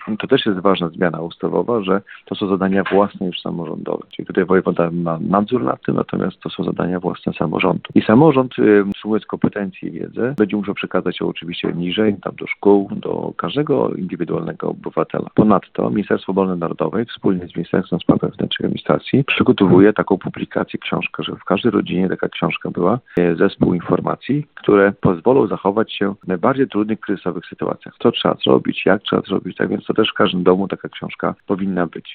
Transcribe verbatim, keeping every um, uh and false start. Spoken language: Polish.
to też jest ważna zmiana ustawowa, że to są zadania własne już samorządowe. Czyli tutaj wojewoda ma nadzór nad tym, natomiast to są zadania własne samorządu. I samorząd, sumując kompetencje i wiedzę, będzie musiał przekazać ją oczywiście niżej, tam do szkół, do każdego indywidualnego obywatela. Ponadto Ministerstwo Obrony Narodowej wspólnie z Ministerstwem Spraw Wewnętrznych i Administracji przygotowuje taką publikację, książkę, żeby w każdej rodzinie taka książka była, zespół informacji, które pozwolą zachować się w najbardziej trudnych, kryzysowych sytuacjach. Co trzeba zrobić, jak trzeba zrobić, tak więc to też w każdym domu taka książka powinna być.